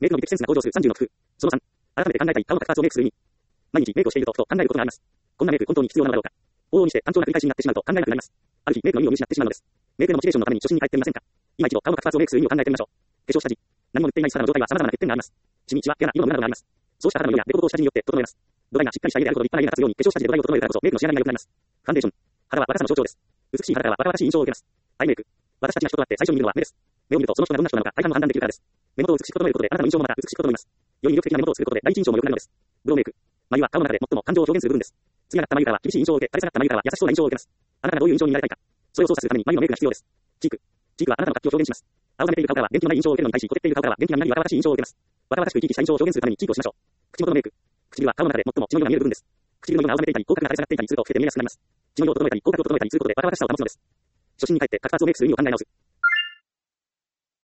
メイクの美的センスが向上する30の工夫。その3、改めて考えたい顔の角髪をメイクする意味。毎日メイクをしているとふと考えることがあります。こんなメイク本当に必要なのだろうか。往々にして単調な繰り返しになってしまうと考えなくなります。ある日、メイクの意味を見失ってしまうのです。メイクのモチベーションのために初心に帰ってみませんか。今一度顔の角髪をメイクする意味を考えてみましょう。化粧下地。何も塗っていない肌の状態は様々な欠点があります。シミ、シワ、毛穴、色のムラなどがあります。そうした肌の色や凸凹下地によって整えます。土台がしっかりした家であることを立派な家が立つように化粧下地で土台を整えるからこそメイクの仕上がりが良くなります。ファンデーション。肌は若さの象徴です。美しい肌からは若々しい印象を受けます。アイメイク。私たちが人となって最初に見るのは目です。目を見るとその人がどんな人なのか体感の判断できるからです。目元を美しく整えることであなたの印象もまた美しく整います。より魅力的な目元を作ることで第一印象も良くなるのです。ブローメイク。眉は顔の中で最も感情を表現する部分です。つやがった眉からは厳しい印象を受け、垂れ下がった眉からは優しそうな印象を受けます。あなたがどういう印象になりたいか。それを操作するために眉のメイクが必要です。チーク。チークはあなたの活気を表現します。青ざめている顔からは元気のない印象を受けるのに対し、ほてっている顔からは元気なり若々しい印象を受けます。若々しく生き生きした印象を表現するためにチークをしましょう。口元のメイク。唇は顔の中で最も血の色が見える部分です。唇の色が青ざめていたり、口角が垂れ下がっていたりすると老けて見えやすくなります。血の色を整えたり、口角を整えたりすることで若々しさを保つのです。初心に帰って角髪をメイクする意味を考え直す。